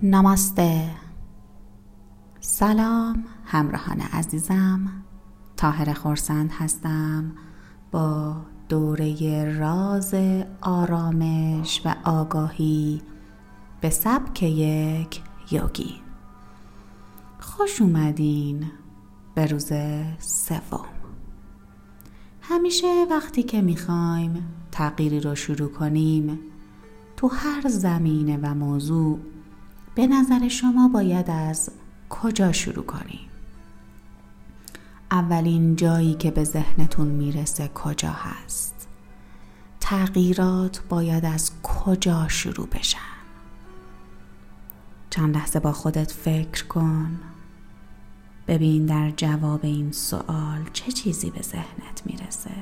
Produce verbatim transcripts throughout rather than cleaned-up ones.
نماسته. سلام همراهان عزیزم، طاهره خورسند هستم با دوره راز آرامش و آگاهی به سبک یک یوگی. خوش اومدین به روز سوم. همیشه وقتی که میخوایم تغییری رو شروع کنیم تو هر زمینه و موضوع، به نظر شما باید از کجا شروع کنیم؟ اولین جایی که به ذهنتون میرسه کجا هست؟ تغییرات باید از کجا شروع بشن؟ چند لحظه با خودت فکر کن، ببین در جواب این سوال چه چیزی به ذهنت میرسه.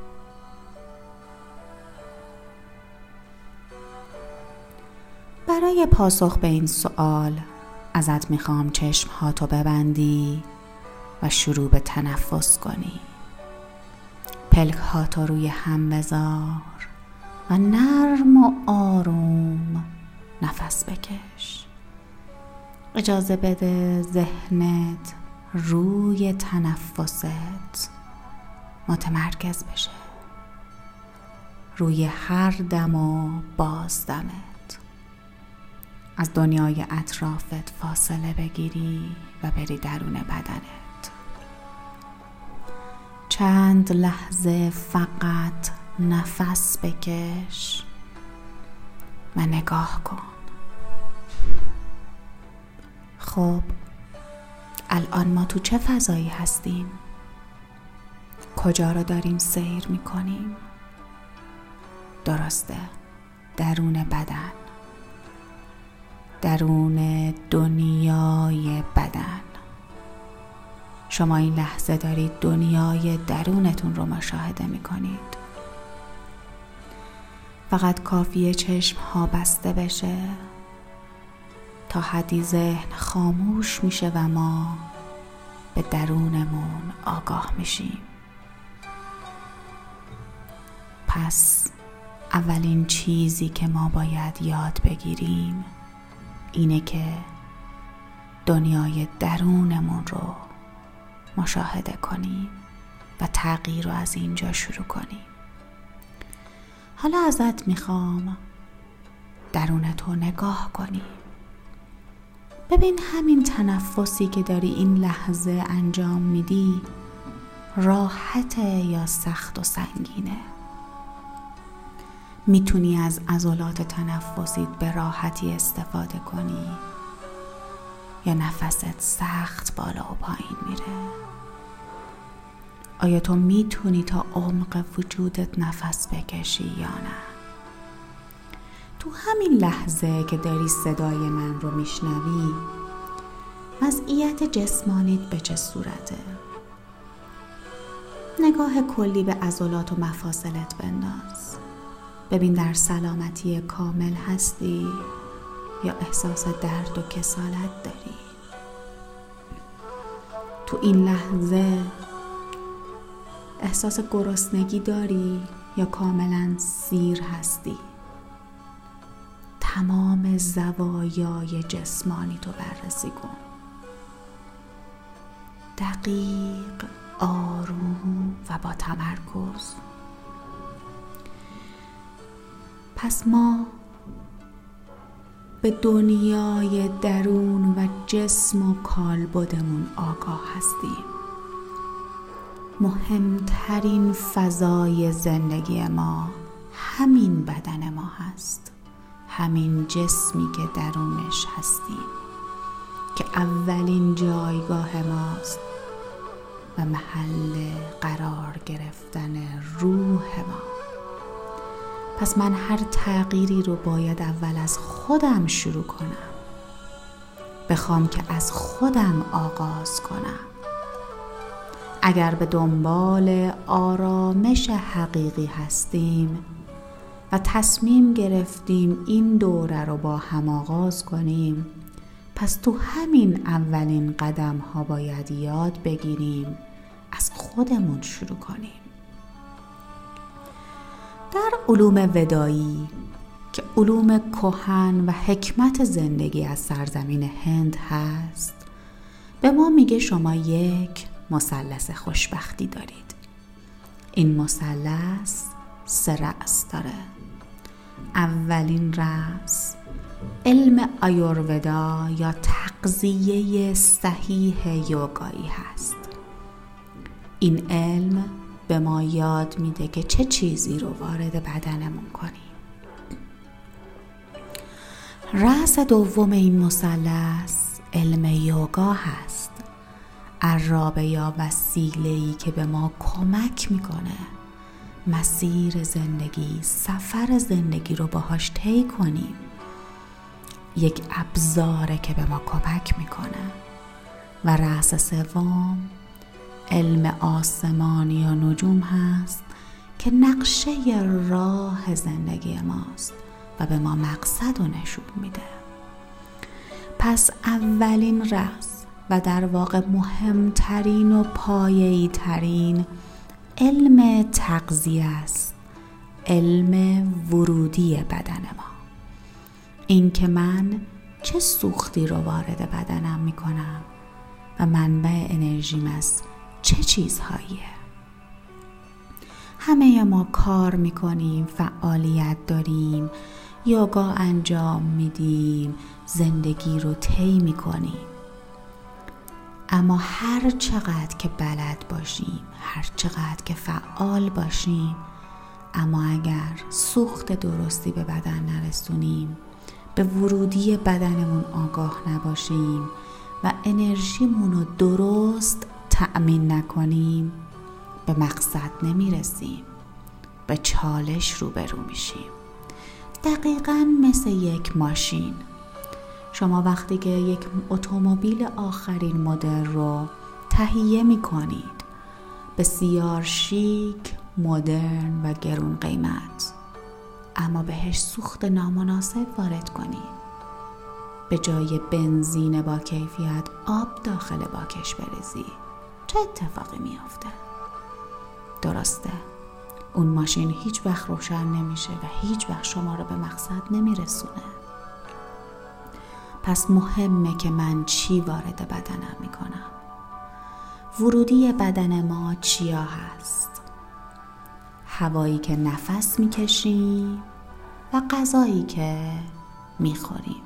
برای پاسخ به این سوال ازت میخوام چشم هاتو ببندی و شروع به تنفس کنی. پلک هاتو روی هم بذار و نرم و آروم نفس بکش. اجازه بده ذهنت روی تنفست متمرکز بشه، روی هر دم و بازدمت. از دنیای اطرافت فاصله بگیری و بری درون بدنت. چند لحظه فقط نفس بکش و نگاه کن. خب الان ما تو چه فضایی هستیم؟ کجا رو داریم سیر میکنیم؟ درسته، درون بدن، درون دنیای بدن. شما این لحظه دارید دنیای درونتون رو مشاهده میکنید. فقط کافیه چشم ها بسته بشه تا حدی ذهن خاموش میشه و ما به درونمون آگاه میشیم. پس اولین چیزی که ما باید یاد بگیریم اینه که دنیای درونمون رو مشاهده کنیم و تغییر رو از اینجا شروع کنیم. حالا ازت میخوام درونتو نگاه کنی. ببین همین تنفسی که داری این لحظه انجام میدی راحته یا سخت و سنگینه؟ میتونی از عضلات تنفسیت به راحتی استفاده کنی یا نفست سخت بالا و پایین میره؟ آیا تو میتونی تا عمق وجودت نفس بکشی یا نه؟ تو همین لحظه که داری صدای من رو میشنوی، وضعیت جسمانیت به چه صورته؟ نگاه کلی به عضلات و مفاصلت بنداز. ببین در سلامتی کامل هستی یا احساس درد و کسالت داری؟ تو این لحظه احساس گرسنگی داری یا کاملا سیر هستی؟ تمام زوایای جسمانی تو بررسی کن. دقیق، آروم و با تمرکز. پس ما به دنیای درون و جسم و کالبدمون آگاه هستیم. مهمترین فضای زندگی ما همین بدن ما هست، همین جسمی که درونش هستیم که اولین جایگاه ماست و محل قرار گرفتن روح ما. پس من هر تغییری رو باید اول از خودم شروع کنم، بخوام که از خودم آغاز کنم. اگر به دنبال آرامش حقیقی هستیم و تصمیم گرفتیم این دوره رو با هم آغاز کنیم، پس تو همین اولین قدم ها باید یاد بگیریم از خودمون شروع کنیم. در علوم ودایی که علوم کهن و حکمت زندگی از سرزمین هند هست، به ما میگه شما یک مثلث خوشبختی دارید. این مثلث سه رأس داره. اولین رأس علم آیورودا یا تغذیه صحیح یوگایی هست. این علم به ما یاد میده که چه چیزی رو وارد بدنمون کنیم. رأس دوم این مثلث علم یوگا هست. عرابه یا وسیله‌ای که به ما کمک میکنه مسیر زندگی، سفر زندگی رو باهاش طی کنیم. یک ابزاره که به ما کمک میکنه. و رأس سوم علم آسمانی یا نجوم هست که نقشه راه زندگی ماست و به ما مقصد رو نشون میده. پس اولین رأس و در واقع مهمترین و پایه‌ای ترین علم تغذیه است. علم ورودی بدن ما. این که من چه سوختی رو وارد بدنم میکنم و منبع انرژیم از چه چیزهاییه. همه ما کار میکنیم، فعالیت داریم، یوگا انجام میدیم، زندگی رو طی میکنیم. اما هر چقدر که بلد باشیم، هر چقدر که فعال باشیم، اما اگر سوخت درستی به بدن نرسونیم، به ورودی بدنمون آگاه نباشیم و انرژیمون رو درست تأمین نکنیم، به مقصد نمیرسیم، به چالش روبرو میشیم. دقیقاً مثل یک ماشین. شما وقتی که یک اتومبیل آخرین مدل رو تهیه میکنید، بسیار شیک، مدرن و گرون قیمت، اما بهش سوخت نامناسب وارد کنید، به جای بنزین با کیفیت آب داخل باکش بریزی، چه اتفاقی میافته؟ درسته، اون ماشین هیچ وقت روشن نمیشه و هیچ وقت شما رو به مقصد نمیرسونه. پس مهمه که من چی وارد بدنم میکنم. ورودی بدن ما چیا هست؟ هوایی که نفس میکشیم و غذایی که میخوریم.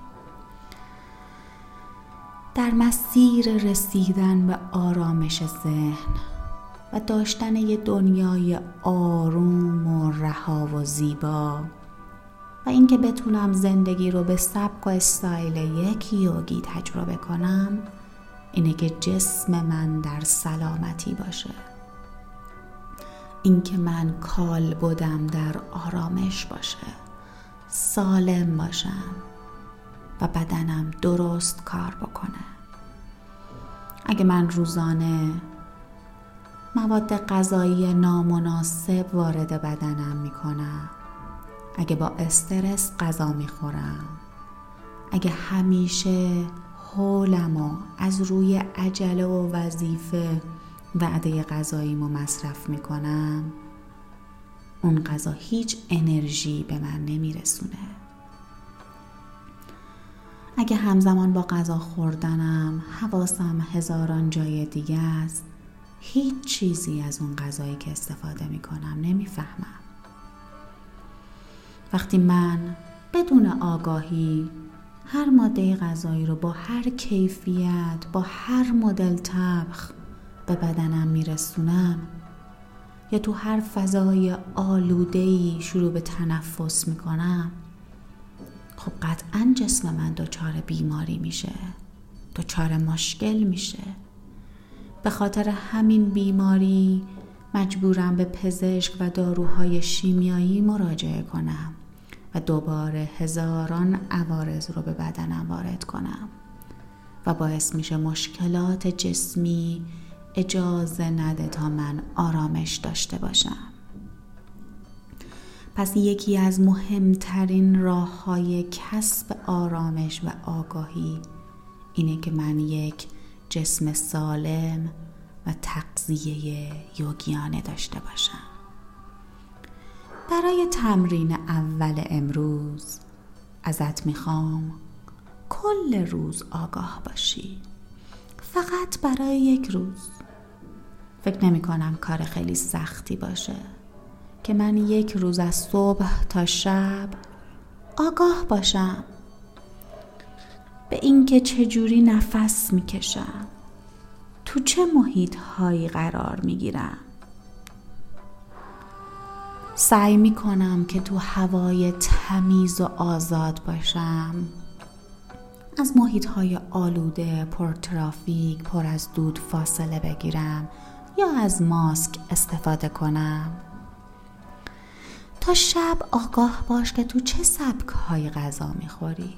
در مسیر رسیدن به آرامش ذهن و داشتن یه دنیای آروم و رها و زیبا و اینکه بتونم زندگی رو به سبک و استایل یک یوگی تجربه کنم، اینه که جسم من در سلامتی باشه، اینکه من کال بودم در آرامش باشه، سالم باشم و بدنم درست کار بکنه. اگه من روزانه مواد غذایی نامناسب وارد بدنم میکنم، اگه با استرس غذا میخورم، اگه همیشه حولمو از روی عجله و وظیفه وعده غذاییمو مصرف میکنم، اون غذا هیچ انرژی به من نمیرسونه. اگه همزمان با غذا خوردنم حواسم هزاران جای دیگه است، هیچ چیزی از اون غذایی که استفاده میکنم نمیفهمم. وقتی من بدون آگاهی هر ماده غذایی رو با هر کیفیت، با هر مدل طبخ به بدنم میرسونم یا تو هر فضای آلوده‌ای شروع به تنفس میکنم، خب قطعاً جسم من دچار بیماری میشه، دچار مشکل میشه. به خاطر همین بیماری مجبورم به پزشک و داروهای شیمیایی مراجعه کنم و دوباره هزاران عوارض رو به بدنم وارد کنم و باعث میشه مشکلات جسمی اجازه نده تا من آرامش داشته باشم. پس یکی از مهمترین راه‌های کسب آرامش و آگاهی اینه که من یک جسم سالم و تغذیه یوگیانه داشته باشم. برای تمرین اول امروز ازت میخوام کل روز آگاه باشی، فقط برای یک روز. فکر نمی کنم کار خیلی سختی باشه که من یک روز از صبح تا شب آگاه باشم به اینکه چجوری نفس میکشم، تو چه محیط هایی قرار میگیرم. سعی میکنم که تو هوای تمیز و آزاد باشم، از محیط های آلوده، پر ترافیک، پر از دود فاصله بگیرم یا از ماسک استفاده کنم. تا شب آگاه باش که تو چه سبک های غذا میخوری.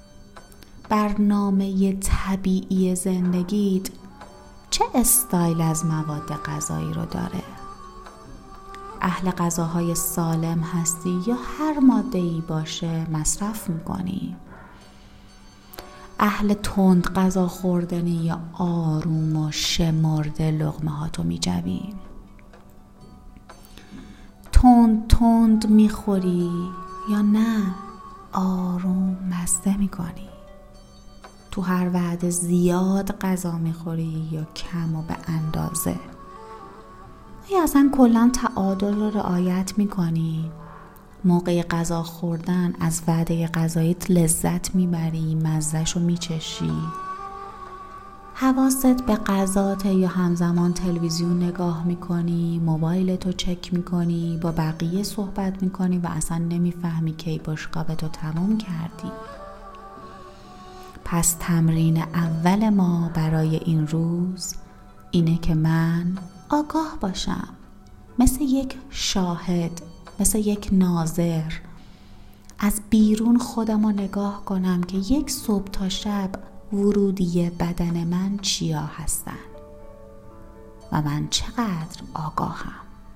برنامه طبیعی زندگیت چه استایل از مواد غذایی رو داره؟ اهل غذاهای سالم هستی یا هر ماده‌ای باشه مصرف میکنی؟ اهل تند غذا خوردنی یا آروم و شمرده لقمه هاتو میجوی؟ تند تند میخوری یا نه آروم مزه میکنی؟ تو هر وعده زیاد غذا میخوری یا کم و به اندازه؟ یا اصلا کلا تعادل رو رعایت میکنی؟ موقع غذا خوردن از وعده غذاییت لذت میبری، مزه‌شو میچشی؟ حواست به غذات یا همزمان تلویزیون نگاه میکنی، موبایلتو چک میکنی، با بقیه صحبت میکنی و اصلا نمیفهمی کی بشقابتو تموم کردی؟ پس تمرین اول ما برای این روز اینه که من آگاه باشم، مثل یک شاهد، مثل یک ناظر، از بیرون خودم رو نگاه کنم که یک صبح تا شب ورودی بدن من چیا هستن و من چقدر آگاهم.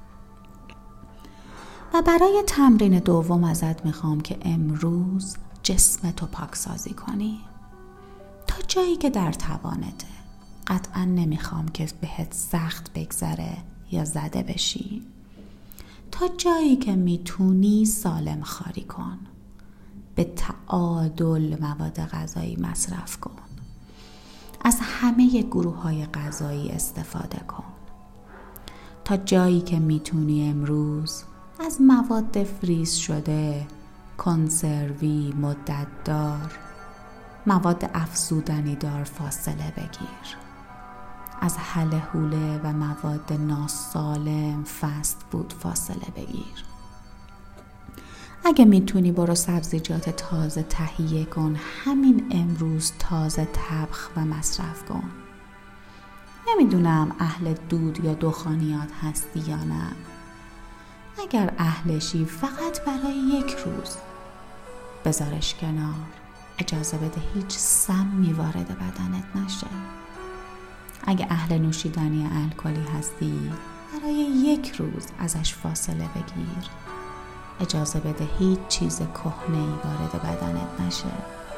و برای تمرین دوم ازت میخوام که امروز جسمتو پاکسازی کنی تا جایی که در توانته. قطعا نمیخوام که بهت سخت بگذره یا زده بشی. تا جایی که میتونی سالم خواری کن، به تعادل مواد غذایی مصرف کن، از همه گروه های غذایی استفاده کن. تا جایی که میتونی امروز از مواد فریز شده، کنسروی، مدت دار، مواد افزودنی دار فاصله بگیر. از هله هوله و مواد ناسالم فست فود فاصله بگیر. اگه میتونی برو سبزیجات تازه تهیه کن، همین امروز تازه طبخ و مصرف کن. نمیدونم اهل دود یا دخانیات هستی یا نه. اگر اهلشی فقط برای یک روز بذارش کنار. اجازه بده هیچ سمی وارد بدنت نشه. اگه اهل نوشیدنی الکلی هستی، برای یک روز ازش فاصله بگیر. اجازه بده هیچ چیز کهنه‌ای وارد بدنت نشه.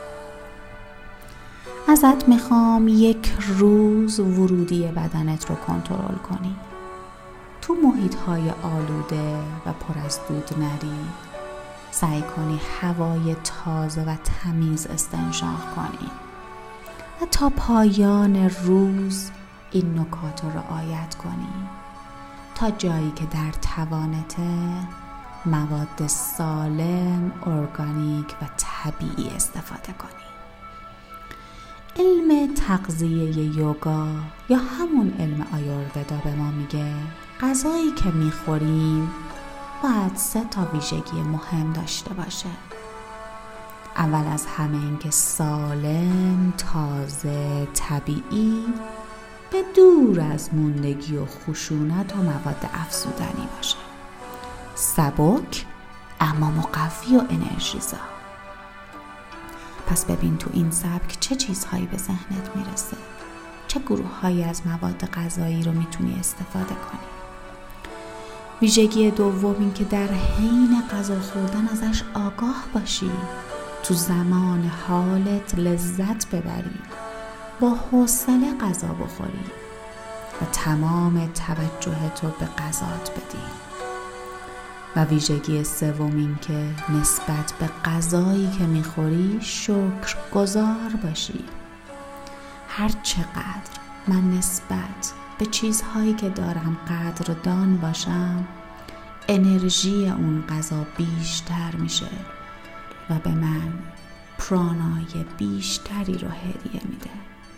ازت میخوام یک روز ورودی بدنت رو کنترل کنی. تو محیط‌های آلوده و پر از دود نری. سعی کنی هوای تازه و تمیز استنشاق کنی و تا پایان روز این نکات رو رعایت کنی تا جایی که در توانته مواد سالم، ارگانیک و طبیعی استفاده کنی. علم تغذیه یوگا یا همون علم آیورودا به ما میگه غذایی که میخوریم باید سه تا ویژگی مهم داشته باشه. اول از همه این که سالم، تازه، طبیعی، به دور از موندگی و خشونت و مواد افزودنی باشه. سبک اما مقوی و انرژیزا. پس ببین تو این سبک چه چیزهایی به ذهنت میرسه، چه گروه هایی از مواد غذایی رو میتونی استفاده کنی. ویژگی دوم این که در حین غذا خوردن ازش آگاه باشی، تو زمان حالت لذت ببری، با حوصله غذا بخوری و تمام توجهتو به غذات بدی. و ویژگی سوم این که نسبت به غذایی که میخوری شکرگزار باشی. هر چقدر من نسبت به چیزهایی که دارم قدردان باشم، انرژی اون غذا بیشتر میشه و به من پرانای بیشتری رو هدیه میده.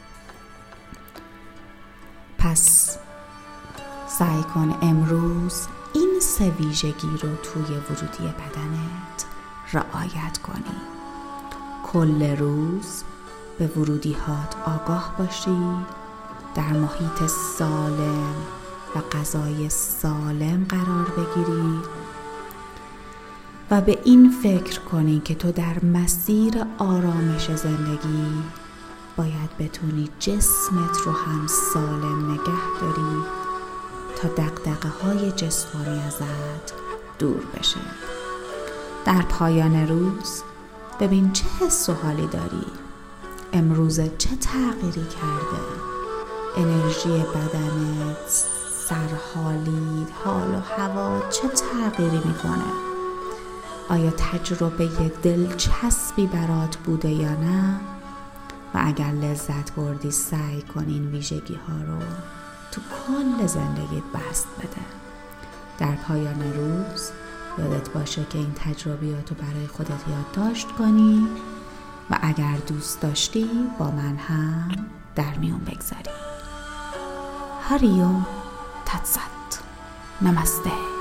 پس سعی کن امروز این سه ویژگی رو توی ورودی بدنت رعایت کنی. کل روز به ورودی هات آگاه باشی، در محیط سالم و غذای سالم قرار بگیری و به این فکر کنی که تو در مسیر آرامش زندگی باید بتونی جسمت رو هم سالم نگه داری تا دغدغه های جسمانی ازت دور بشه. در پایان روز ببین چه حس و حالی داری، امروز چه تغییری کرده، انرژی بدنت، سرحالی، حال و هوا چه تغییری میکنه، آیا تجربه دلچسبی برات بوده یا نه؟ و اگر لذت بردی سعی کن این ویژگی ها رو تو کل زندگیت بست بده. در پایان روز یادت باشه که این تجربیاتو برای خودت یادداشت کنی و اگر دوست داشتی با من هم در میون بگذاری. هریو تاتسات. نمسته.